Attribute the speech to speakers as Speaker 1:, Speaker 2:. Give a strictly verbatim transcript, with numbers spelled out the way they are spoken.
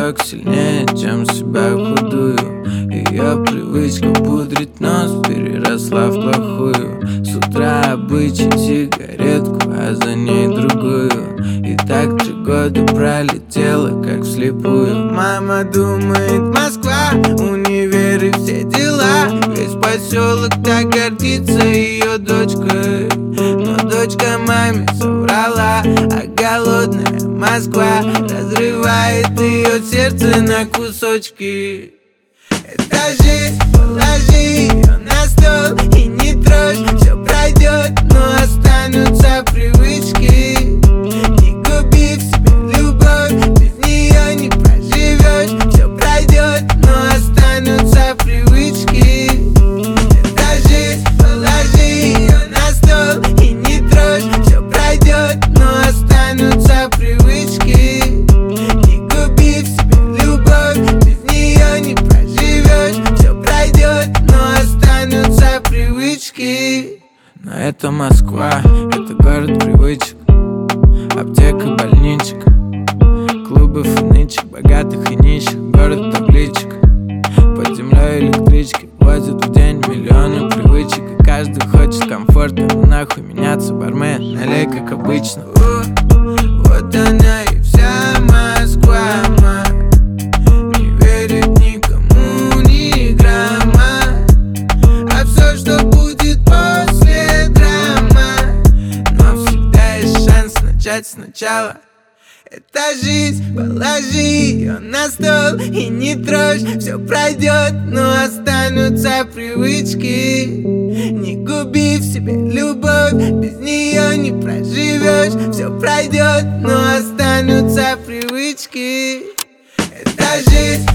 Speaker 1: так сильнее, чем себя худую. Ее привычка пудрить нос переросла в плохую. С утра обычай сигаретку, а за ней другую. И так три года пролетело, как вслепую. Мама думает, Москва, универ и все дела. Весь поселок так гордится ее дочкой. Но дочка маме соврала, а голодная Москва разрывает ее сердце на кусочки. Это жизнь, положи ее на стол и не трожь. Все пройдет, но останутся привычки. Не губи в себе любовь, без нее не проживешь. Все пройдет, но останутся привычки. Это жизнь, положи ее на стол и не трожь. Все пройдет, но останутся привычки. Не губи в себе любовь, без нее не проживешь. Все пройдет, но останутся привычки. Но это Москва, это город привычек. Аптека, больничек, клубов и нычек, богатых и нищих, город табличек. Под землей электрички возят в день миллионы привычек. И каждый хочет комфорта, но нахуй меняться, бармен, налей как обычно. О, вот она и вся Москва, ма. Не верит никому ни грамма. А все, что будет после драма. Но всегда есть шанс начать сначала. Это жизнь, положи ее на стол и не трожь. Все пройдет, но останутся привычки. Не губи в себе любовь, без нее не проживешь. Все пройдет, но останутся привычки. Это жизнь,